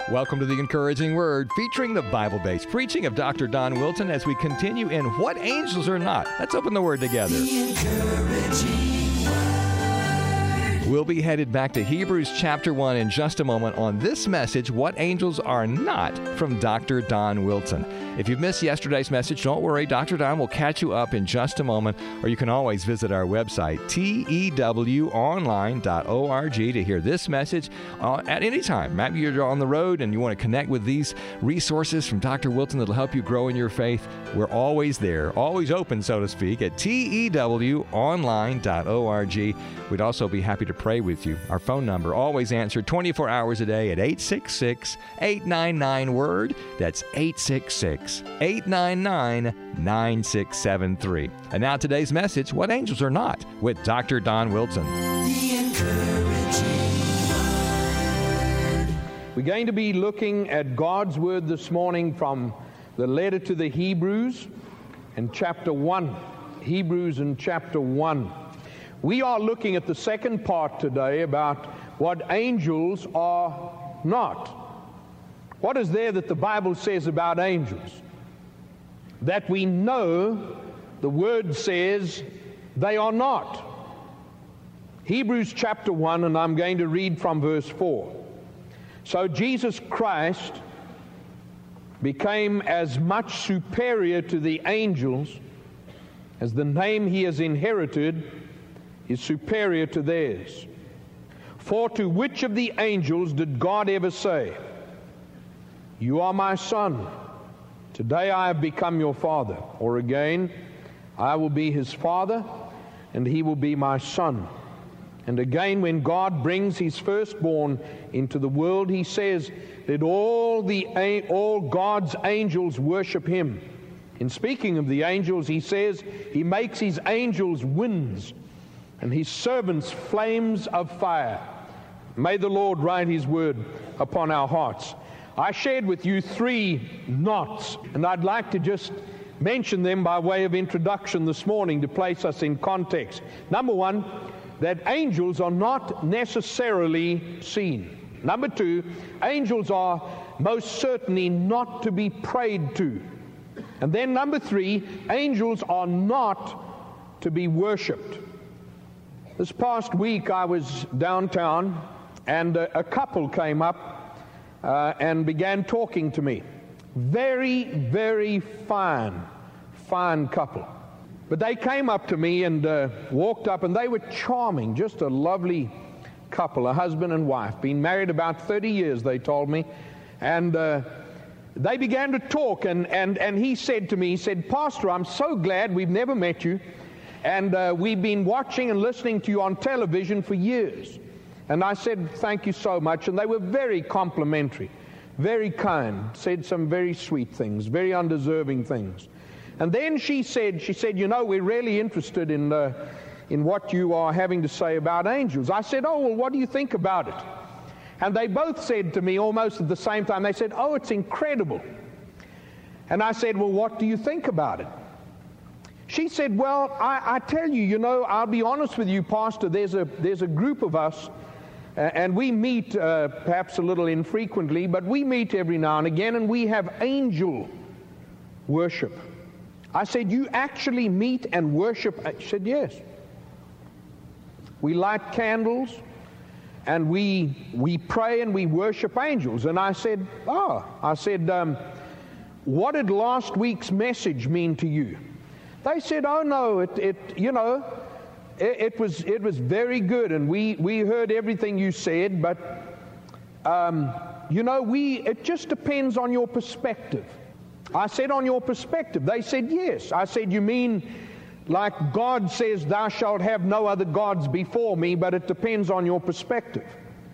Welcome to The Encouraging Word, featuring the Bible-based preaching of Dr. Don Wilson as we continue in What Angels Are Not. Let's open the Word together. The Encouraging Word. We'll be headed back to Hebrews chapter 1 in just a moment on this message, What Angels Are Not, from Dr. Don Wilson. If you've missed yesterday's message, don't worry. Dr. Don will catch you up in just a moment, or you can always visit our website, tewonline.org, to hear this message at any time. Maybe you're on the road and you want to connect with these resources from Dr. Wilson that will help you grow in your faith. We're always there, always open, so to speak, at tewonline.org. We'd also be happy to pray with you. Our phone number, always answered 24 hours a day at 866-899-WORD. That's 866-899-9673. And now today's message, What Angels Are Not, with Dr. Don Wilson. The Encouraging Word. We're going to be looking at God's Word this morning from the letter to the Hebrews in chapter 1. Hebrews in chapter 1. We are looking at the second part today about what angels are not. What is there that the Bible says about angels? That we know the Word says they are not. Hebrews chapter 1, and I'm going to read from verse 4. So Jesus Christ became as much superior to the angels as the name he has inherited is superior to theirs. For to which of the angels did God ever say, "You are my son, today I have become your father"? Or again, "I will be his father, and he will be my son"? And again, when God brings his firstborn into the world, he says, "Let all God's angels worship him." In speaking of the angels, he says he makes his angels winds and his servants flames of fire. May the Lord write his word upon our hearts. I shared with you 3 nots, and I'd like to just mention them by way of introduction this morning to place us in context. Number 1, that angels are not necessarily seen. Number 2, angels are most certainly not to be prayed to. And then number 3, angels are not to be worshipped. This past week I was downtown, and a couple came up and began talking to me. Very, very fine couple. But they came up to me and walked up, and they were charming, just a lovely couple, a husband and wife, been married about 30 years, they told me. And they began to talk, and he said to me, he said, "Pastor, I'm so glad we've never met you. And we've been watching and listening to you on television for years." And I said, "Thank you so much." And they were very complimentary, very kind, said some very sweet things, very undeserving things. And then she said, "You know, we're really interested in what you are having to say about angels." I said, "Oh, well, what do you think about it?" And they both said to me almost at the same time, they said, "Oh, it's incredible." And I said, "Well, what do you think about it?" She said, "Well, I tell you, you know, I'll be honest with you, Pastor, there's a group of us, and we meet perhaps a little infrequently, but we meet every now and again, and we have angel worship." I said, "You actually meet and worship?" She said, "Yes. We light candles, and we pray and we worship angels." And I said, "What did last week's message mean to you?" They said, "Oh no, it was very good, and we heard everything you said, but it just depends on your perspective." I said, "On your perspective?" They said, "Yes." I said, "You mean like God says, 'Thou shalt have no other gods before me,' but it depends on your perspective?"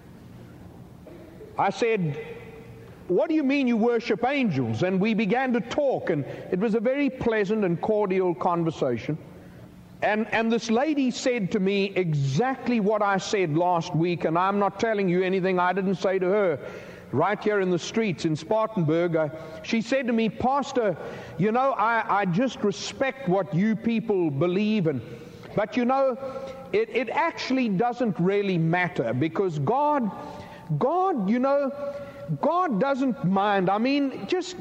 I said, "What do you mean you worship angels?" And we began to talk, and it was a very pleasant and cordial conversation. And this lady said to me exactly what I said last week, and I'm not telling you anything I didn't say to her. Right here in the streets in Spartanburg, she said to me, "Pastor, you know, I just respect what you people believe, but you know, it actually doesn't really matter, because God God, God doesn't mind. I mean, just,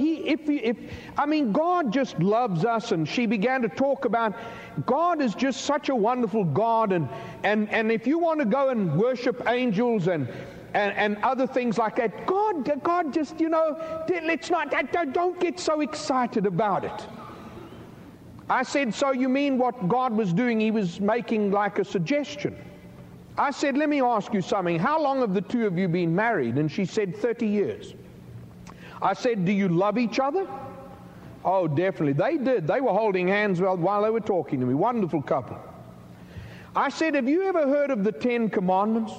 God just loves us. And she began to talk about God is just such a wonderful God. And if you want to go and worship angels and other things like that, God just, let's not, don't get so excited about it. I said, so you mean what God was doing, he was making like a suggestion? I said, let me ask you something. How long have the two of you been married? And she said, 30 years. I said, do you love each other? Oh, definitely. They did. They were holding hands while they were talking to me. Wonderful couple. I said, have you ever heard of the 10 Commandments?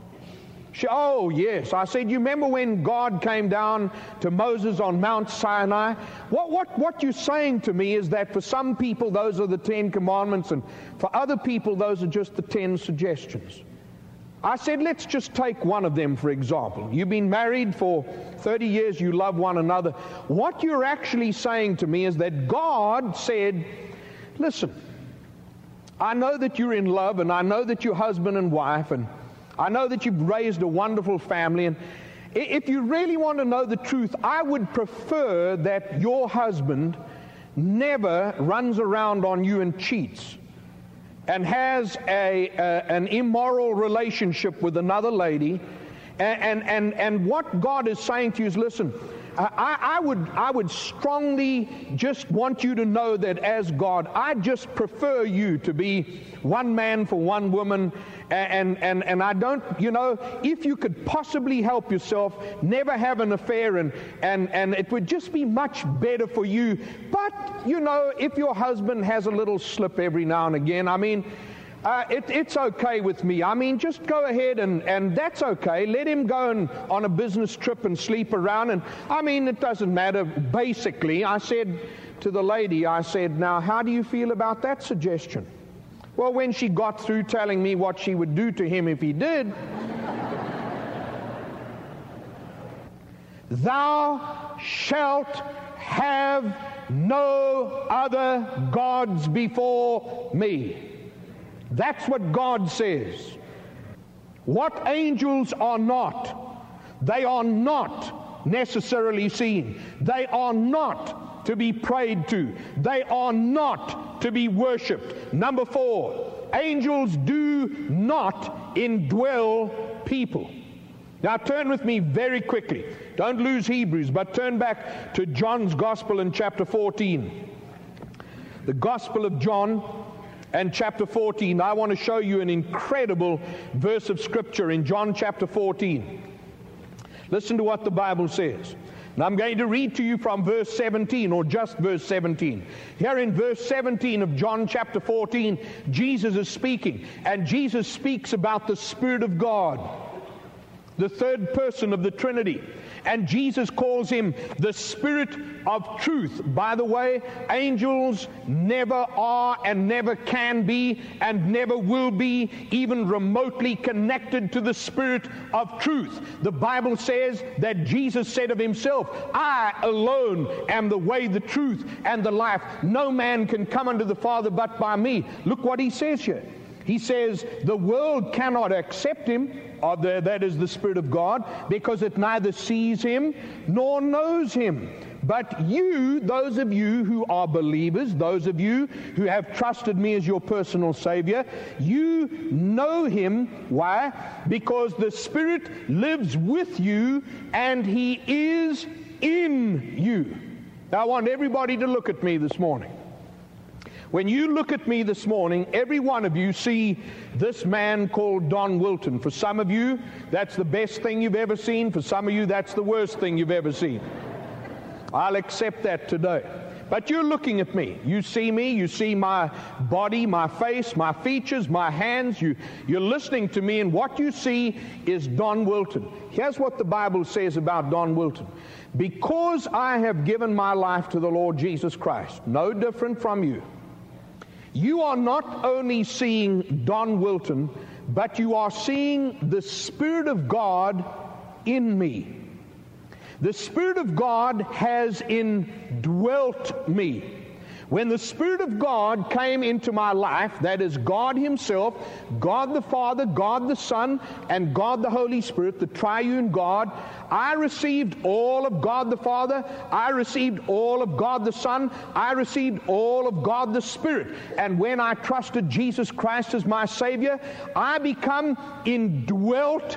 Oh, yes. I said, you remember when God came down to Moses on Mount Sinai? What you're saying to me is that for some people, those are the 10 Commandments, and for other people, those are just the 10 suggestions. I said, let's just take one of them, for example. You've been married for 30 years, you love one another. What you're actually saying to me is that God said, listen, I know that you're in love, and I know that you're husband and wife, and I know that you've raised a wonderful family, and if you really want to know the truth, I would prefer that your husband never runs around on you and cheats and has an immoral relationship with another lady. And what God is saying to you is, listen, I would strongly just want you to know that as God, I just prefer you to be one man for one woman, and I don't, if you could possibly help yourself, never have an affair, and it would just be much better for you. But, if your husband has a little slip every now and again, I mean, it's okay with me. I mean, just go ahead and that's okay. Let him go on a business trip and sleep around. And I mean, it doesn't matter. Basically, I said to the lady, I said, now, how do you feel about that suggestion? Well, when she got through telling me what she would do to him if he did, thou shalt have no other gods before me. That's what God says. What angels are not, they are not necessarily seen. They are not to be prayed to. They are not to be worshipped. Number 4, angels do not indwell people. Now turn with me very quickly. Don't lose Hebrews, but turn back to John's Gospel in chapter 14. The Gospel of John and chapter 14. I want to show you an incredible verse of Scripture in John chapter 14. Listen to what the Bible says. And I'm going to read to you from verse 17, or just verse 17. Here in verse 17 of John chapter 14, Jesus is speaking. And Jesus speaks about the Spirit of God, the third person of the Trinity. And Jesus calls him the Spirit of truth. By the way, angels never are and never can be and never will be even remotely connected to the Spirit of truth. The Bible says that Jesus said of himself, I alone am the way, the truth, and the life. No man can come unto the Father but by me. Look what he says here. He says, the world cannot accept him, that is the Spirit of God, because it neither sees him nor knows him. But you, those of you who are believers, those of you who have trusted me as your personal Savior, you know him. Why? Because the Spirit lives with you and he is in you. Now I want everybody to look at me this morning. When you look at me this morning, every one of you see this man called Don Wilton. For some of you, that's the best thing you've ever seen. For some of you, that's the worst thing you've ever seen. I'll accept that today. But you're looking at me. You see me. You see my body, my face, my features, my hands. You're listening to me, and what you see is Don Wilton. Here's what the Bible says about Don Wilton. Because I have given my life to the Lord Jesus Christ, no different from you, you are not only seeing Don Wilton, but you are seeing the Spirit of God in me. The Spirit of God has indwelt me. When the Spirit of God came into my life, that is God Himself, God the Father, God the Son, and God the Holy Spirit, the triune God, I received all of God the Father, I received all of God the Son, I received all of God the Spirit. And when I trusted Jesus Christ as my Savior, I become indwelt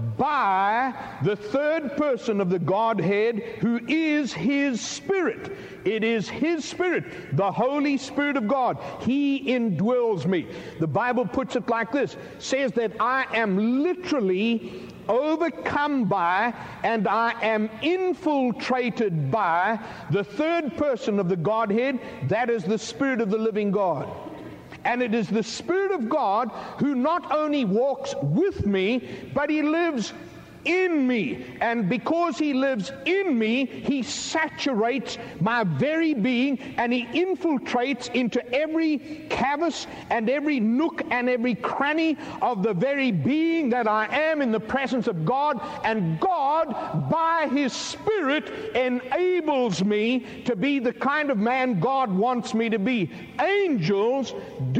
by the third person of the Godhead, who is His Spirit. It is His Spirit, the Holy Spirit of God. He indwells me. The Bible puts it like this, says that I am literally overcome by and I am infiltrated by the third person of the Godhead, that is the Spirit of the living God. And it is the Spirit of God who not only walks with me, but He lives in me. And because He lives in me, He saturates my very being, and He infiltrates into every crevice and every nook and every cranny of the very being that I am in the presence of God. And God, by His Spirit, enables me to be the kind of man God wants me to be. Angels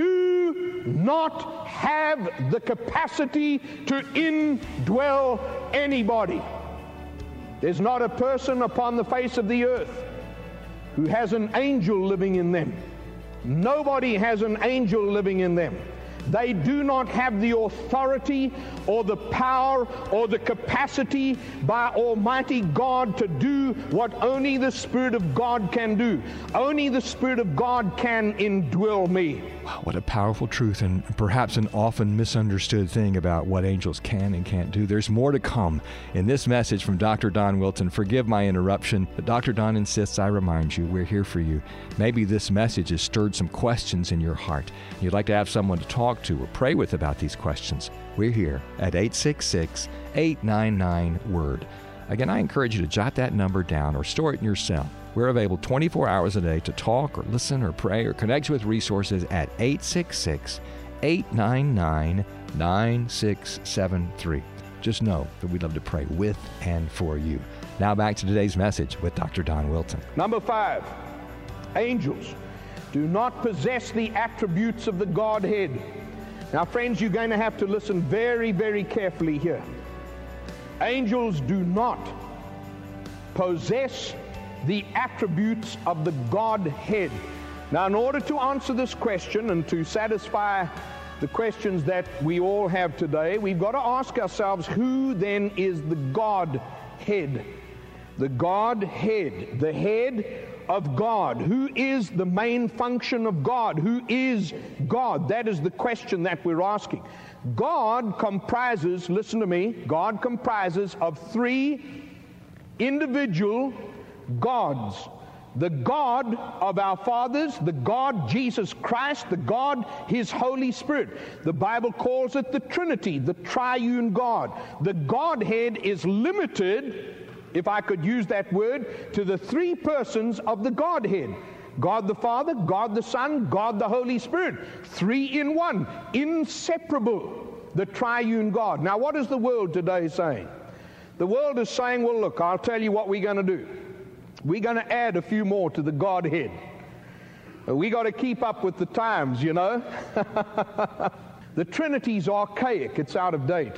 do not have the capacity to indwell anybody. There's not a person upon the face of the earth who has an angel living in them. Nobody has an angel living in them. They do not have the authority or the power or the capacity by Almighty God to do what only the Spirit of God can do. Only the Spirit of God can indwell me. Wow, what a powerful truth, and perhaps an often misunderstood thing about what angels can and can't do. There's more to come in this message from Dr. Don Wilton. Forgive my interruption, but Dr. Don insists I remind you, we're here for you. Maybe this message has stirred some questions in your heart. You'd like to have someone to talk to or pray with about these questions. We're here at 866-899-WORD. Again, I encourage you to jot that number down or store it in your cell. We're available 24 hours a day to talk or listen or pray or connect with resources at 866-899-9673. Just know that we'd love to pray with and for you. Now back to today's message with Dr. Don Wilton. Number 5, angels do not possess the attributes of the Godhead. Now, friends, you're going to have to listen very, very carefully here. Angels do not possess the attributes of the Godhead. Now, in order to answer this question and to satisfy the questions that we all have today, we've got to ask ourselves, who then is the Godhead? The Godhead, the head of God. Who is the main function of God? Who is God? That is the question that we're asking. God comprises, listen to me, God comprises of 3 individual gods. The God of our fathers, the God Jesus Christ, the God His Holy Spirit. The Bible calls it the Trinity, the triune God. The Godhead is limited, if I could use that word, to the 3 persons of the Godhead. God the Father, God the Son, God the Holy Spirit. 3 in 1, inseparable, the triune God. Now, what is the world today saying? The world is saying, well, look, I'll tell you what we're going to do. We're going to add a few more to the Godhead. We got to keep up with the times, you know. The Trinity's archaic. It's out of date.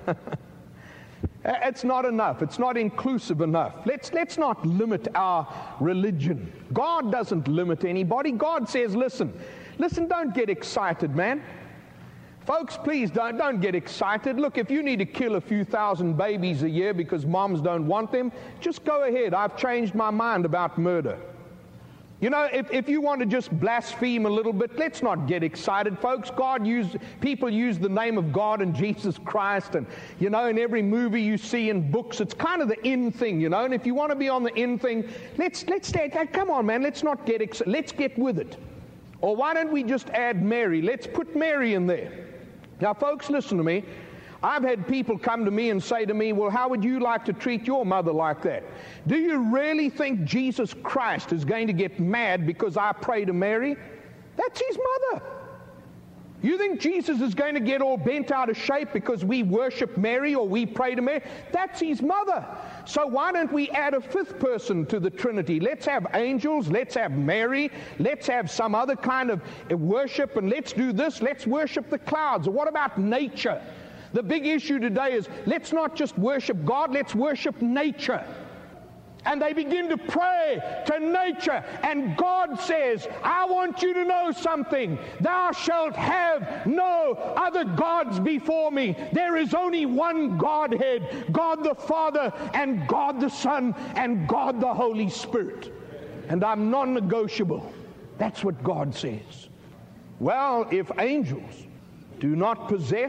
It's not enough. It's not inclusive enough. Let's not limit our religion. God doesn't limit anybody. God says, listen, don't get excited, man. Folks, please don't get excited. Look, if you need to kill a few thousand babies a year because moms don't want them, just go ahead. I've changed my mind about murder. You know, if you want to just blaspheme a little bit, let's not get excited, folks. People use the name of God and Jesus Christ, and, you know, in every movie you see in books, it's kind of the in thing, you know. And if you want to be on the in thing, let's come on, man, let's not get excited. Let's get with it. Or why don't we just add Mary? Let's put Mary in there. Now, folks, listen to me. I've had people come to me and say to me, well, how would you like to treat your mother like that? Do you really think Jesus Christ is going to get mad because I pray to Mary? That's His mother. You think Jesus is going to get all bent out of shape because we worship Mary or we pray to Mary? That's his mother. So why don't we add a fifth person to the Trinity? Let's have angels, let's have Mary, let's have some other kind of worship, and let's do this, let's worship the clouds. Or what about nature? The big issue today is, let's not just worship God, let's worship nature. And they begin to pray to nature. And God says, I want you to know something. Thou shalt have no other gods before me. There is only one Godhead, God the Father and God the Son and God the Holy Spirit. And I'm non-negotiable. That's what God says. Well, if angels do not possess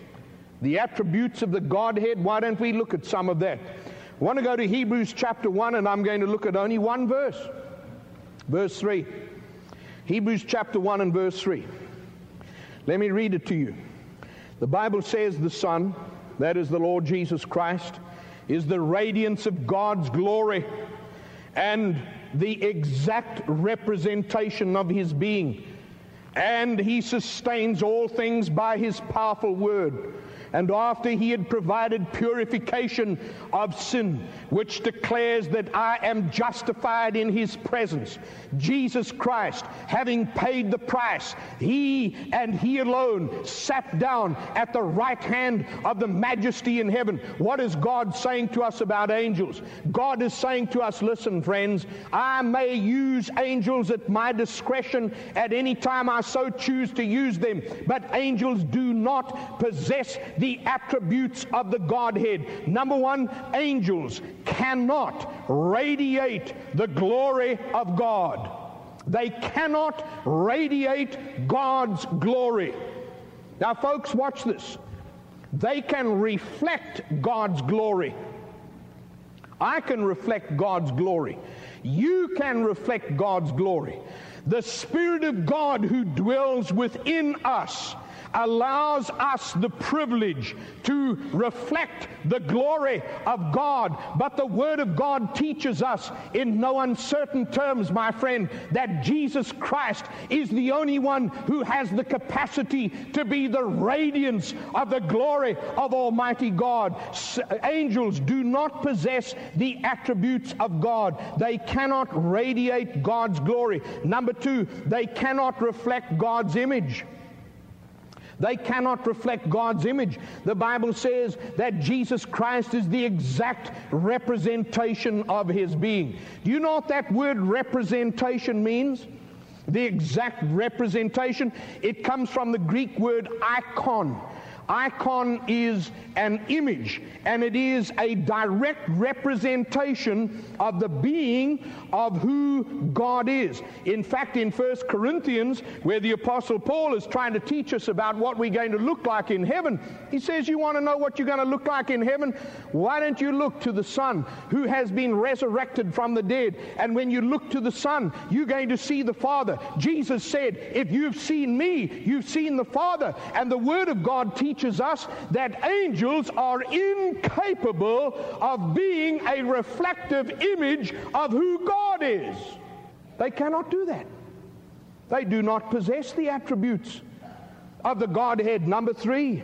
the attributes of the Godhead, why don't we look at some of that? I want to go to Hebrews chapter 1, and I'm going to look at only one verse. Verse 3. Hebrews chapter 1 and verse 3. Let me read it to you. The Bible says the Son, that is the Lord Jesus Christ, is the radiance of God's glory and the exact representation of his being. And he sustains all things by his powerful word. And after he had provided purification of sin, which declares that I am justified in his presence, Jesus Christ, having paid the price, he and he alone sat down at the right hand of the majesty in heaven. What is God saying to us about angels? God is saying to us, listen, friends, I may use angels at my discretion at any time I so choose to use them, but angels do not possess the attributes of the Godhead. Number one, angels cannot radiate the glory of God. They cannot radiate God's glory. Now, folks, watch this. They can reflect God's glory. I can reflect God's glory. You can reflect God's glory. The Spirit of God who dwells within us allows us the privilege to reflect the glory of God. But the Word of God teaches us in no uncertain terms, my friend, that Jesus Christ is the only one who has the capacity to be the radiance of the glory of Almighty God. Angels do not possess the attributes of God. They cannot radiate God's glory. Number two, they cannot reflect God's image. They cannot reflect God's image. The Bible says that Jesus Christ is the exact representation of his being. Do you know what that word representation means? The exact representation. It comes from the Greek word icon. Icon is an image, and it is a direct representation of the being of who God is. In fact, in 1 Corinthians, where the Apostle Paul is trying to teach us about what we're going to look like in heaven, he says, you want to know what you're going to look like in heaven? Why don't you look to the Son who has been resurrected from the dead? And when you look to the Son, you're going to see the Father. Jesus said, if you've seen me, you've seen the Father. And the Word of God teaches us that angels are incapable of being a reflective image of who God is. They cannot do that. They do not possess the attributes of the Godhead. Number three,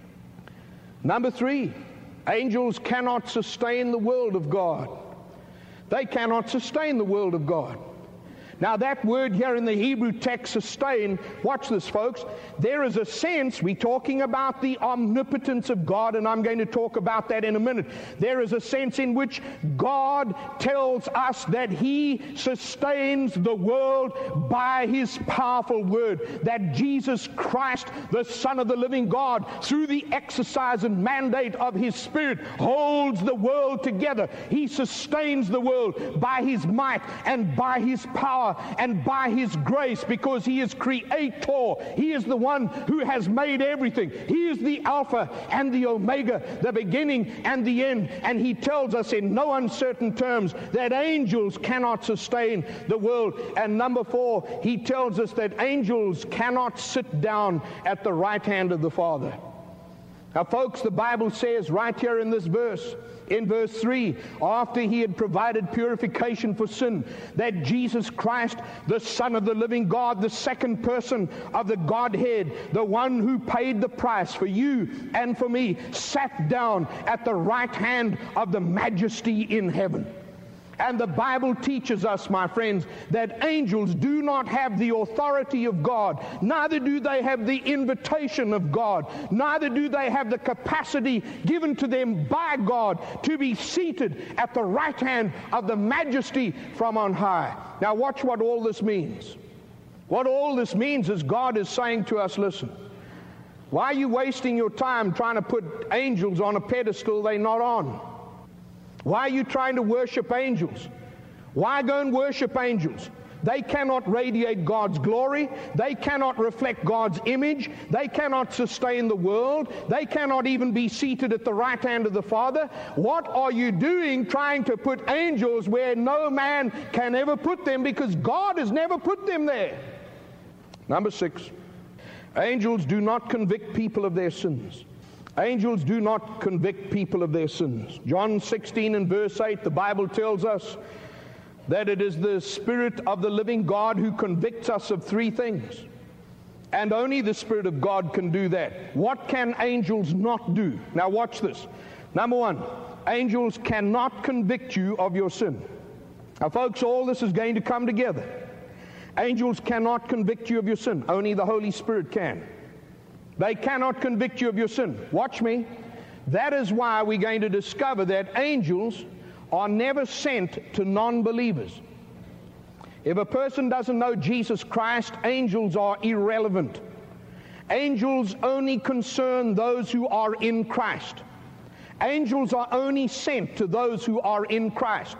angels cannot sustain the world of God. They cannot sustain the world of God. Now that word here in the Hebrew text, sustain, watch this, folks. There is a sense, we're talking about the omnipotence of God, and I'm going to talk about that in a minute. There is a sense in which God tells us that he sustains the world by his powerful word, that Jesus Christ, the Son of the living God, through the exercise and mandate of his Spirit, holds the world together. He sustains the world by his might and by his power and by his grace, because he is creator. He is the one who has made everything. He is the Alpha and the Omega, the beginning and the end. And he tells us in no uncertain terms that angels cannot sustain the world. And number four, he tells us that angels cannot sit down at the right hand of the Father. Now, folks, the Bible says right here in this verse, in verse 3, after he had provided purification for sin, that Jesus Christ, the Son of the living God, the second person of the Godhead, the one who paid the price for you and for me, sat down at the right hand of the Majesty in heaven. And the Bible teaches us, my friends, that angels do not have the authority of God. Neither do they have the invitation of God. Neither do they have the capacity given to them by God to be seated at the right hand of the Majesty from on high. Now watch what all this means. What all this means is God is saying to us, listen, why are you wasting your time trying to put angels on a pedestal they're not on? Why are you trying to worship angels? Why go and worship angels? They cannot radiate God's glory. They cannot reflect God's image. They cannot sustain the world. They cannot even be seated at the right hand of the Father. What are you doing trying to put angels where no man can ever put them, because God has never put them there? Number 6, angels do not convict people of their sins. Angels do not convict people of their sins. John 16 and verse 8, the Bible tells us that it is the Spirit of the living God who convicts us of 3 things. And only the Spirit of God can do that. What can angels not do? Now watch this. Number 1, angels cannot convict you of your sin. Now folks, all this is going to come together. Angels cannot convict you of your sin. Only the Holy Spirit can. They cannot convict you of your sin. Watch me. That is why we're going to discover that angels are never sent to non-believers. If a person doesn't know Jesus Christ, angels are irrelevant. Angels only concern those who are in Christ. Angels are only sent to those who are in Christ.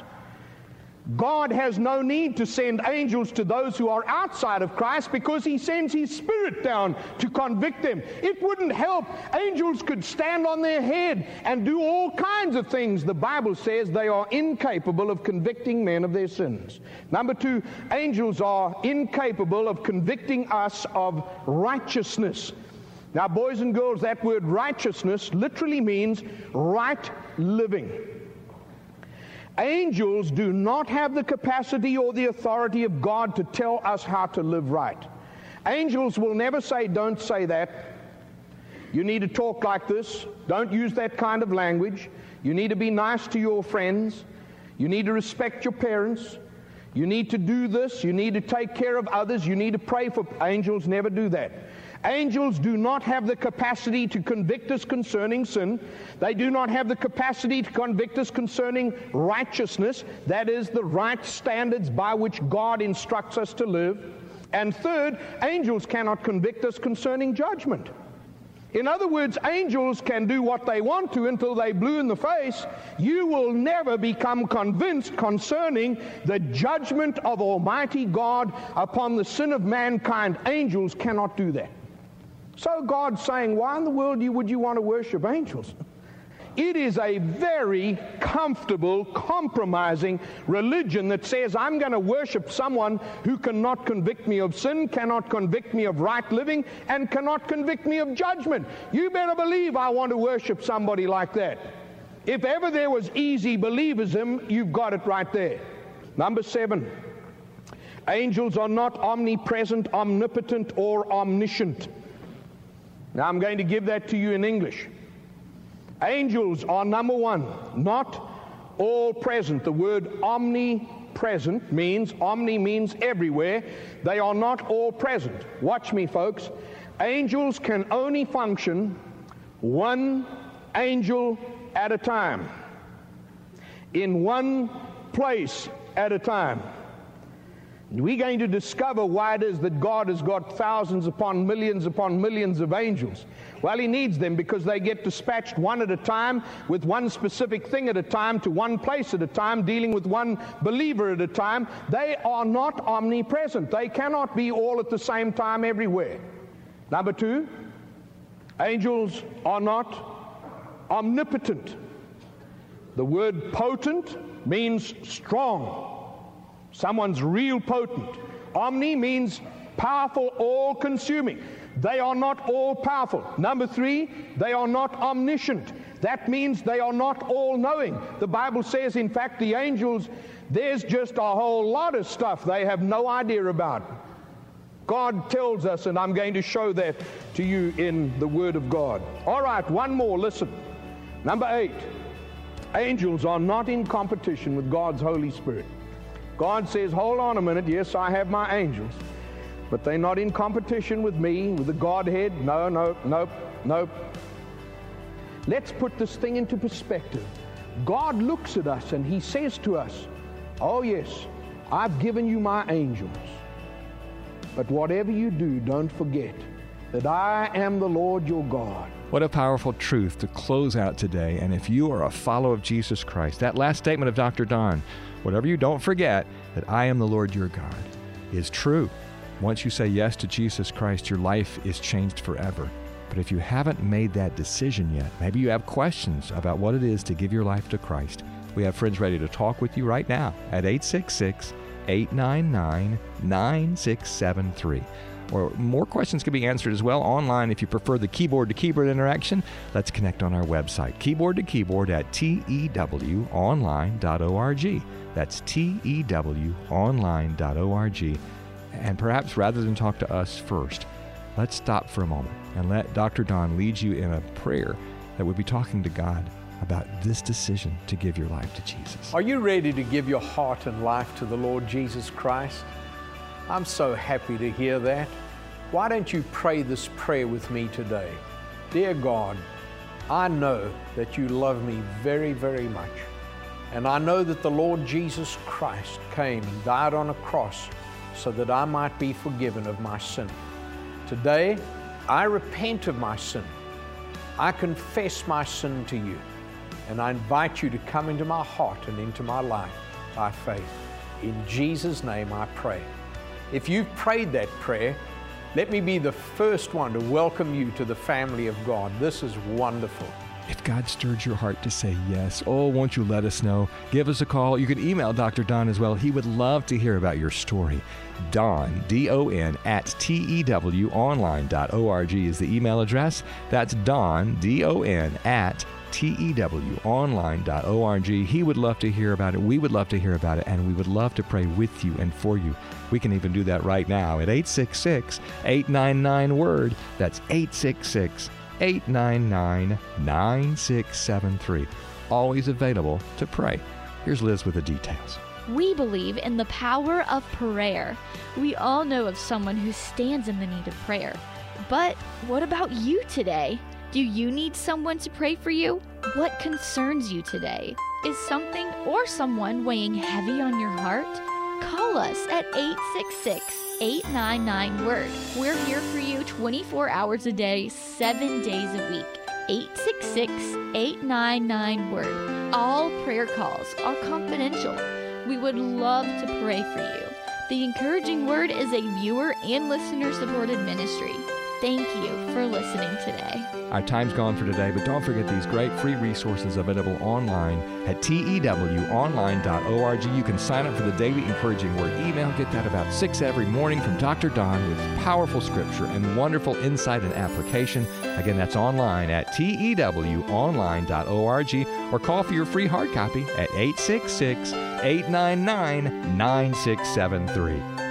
God has no need to send angels to those who are outside of Christ, because he sends his Spirit down to convict them. It wouldn't help. Angels could stand on their head and do all kinds of things. The Bible says they are incapable of convicting men of their sins. Number 2, angels are incapable of convicting us of righteousness. Now, boys and girls, that word righteousness literally means right living. Angels do not have the capacity or the authority of God to tell us how to live right. Angels will never say, don't say that. You need to talk like this. Don't use that kind of language. You need to be nice to your friends. You need to respect your parents. You need to do this. You need to take care of others. You need to pray for... Angels never do that. Angels do not have the capacity to convict us concerning sin. They do not have the capacity to convict us concerning righteousness. That is, the right standards by which God instructs us to live. And third, angels cannot convict us concerning judgment. In other words, angels can do what they want to until they blue in the face. You will never become convinced concerning the judgment of Almighty God upon the sin of mankind. Angels cannot do that. So God's saying, why in the world would you want to worship angels? It is a very comfortable, compromising religion that says, I'm going to worship someone who cannot convict me of sin, cannot convict me of right living, and cannot convict me of judgment. You better believe I want to worship somebody like that. If ever there was easy believism, you've got it right there. Number 7, angels are not omnipresent, omnipotent, or omniscient. Now I'm going to give that to you in English. Angels are, number 1, not all present. The word omnipresent means, omni means everywhere. They are not all present. Watch me, folks. Angels can only function one angel at a time, in one place at a time. We're going to discover why it is that God has got thousands upon millions of angels. Well, he needs them because they get dispatched one at a time with one specific thing at a time to one place at a time, dealing with one believer at a time. They are not omnipresent. They cannot be all at the same time everywhere. Number 2, angels are not omnipotent. The word potent means strong. Someone's real potent. Omni means powerful, all-consuming. they are not all powerful. Number 3, they are not omniscient. That means they are not all knowing. The Bible says, in fact, the angels, there's just a whole lot of stuff they have no idea about. God tells us, and I'm going to show that to you in the Word of God. All right, one more, listen. Number 8, angels are not in competition with God's Holy Spirit. God says, hold on a minute, yes, I have my angels, but they're not in competition with me, with the Godhead. No. Let's put this thing into perspective. God looks at us and He says to us, oh yes, I've given you my angels. But whatever you do, don't forget that I am the Lord your God. What a powerful truth to close out today. And if you are a follower of Jesus Christ, that last statement of Dr. Don, whatever you don't forget that I am the Lord your God, is true. Once you say yes to Jesus Christ, your life is changed forever. But if you haven't made that decision yet, maybe you have questions about what it is to give your life to Christ, we have friends ready to talk with you right now at 866-899-9673. Or more questions can be answered as well online if you prefer the keyboard-to-keyboard interaction. Let's connect on our website, keyboard-to-keyboard at tewonline.org. That's tewonline.org. And perhaps rather than talk to us first, let's stop for a moment and let Dr. Don lead you in a prayer that would be talking to God about this decision to give your life to Jesus. Are you ready to give your heart and life to the Lord Jesus Christ? I'm so happy to hear that. Why don't you pray this prayer with me today? Dear God, I know that you love me very, very much. And I know that the Lord Jesus Christ came and died on a cross so that I might be forgiven of my sin. Today, I repent of my sin. I confess my sin to you. And I invite you to come into my heart and into my life by faith. In Jesus' name I pray. If you've prayed that prayer, let me be the first one to welcome you to the family of God. This is wonderful. If God stirred your heart to say yes, won't you let us know? Give us a call. You can email Dr. Don as well. He would love to hear about your story. Don, D-O-N, at tewonline.org is the email address. That's Don, D-O-N, at tewonline.org. He would love to hear about it. We would love to hear about it, and we would love to pray with you and for you. We can even do that right now at 866-899-WORD. That's 866-899-9673. Always available to pray. Here's Liz with the details. We believe in the power of prayer. We all know of someone who stands in the need of prayer. But what about you today? Do you need someone to pray for you? What concerns you today? Is something or someone weighing heavy on your heart? Call us at 866-899-WORD. We're here for you 24 hours a day, 7 days a week. 866-899-WORD. All prayer calls are confidential. We would love to pray for you. The Encouraging Word is a viewer and listener-supported ministry. Thank you for listening today. Our time's gone for today, but don't forget these great free resources available online at tewonline.org. You can sign up for the Daily Encouraging Word email. Get that about 6 every morning from Dr. Don with powerful scripture and wonderful insight and application. Again, that's online at tewonline.org, or call for your free hard copy at 866-899-9673.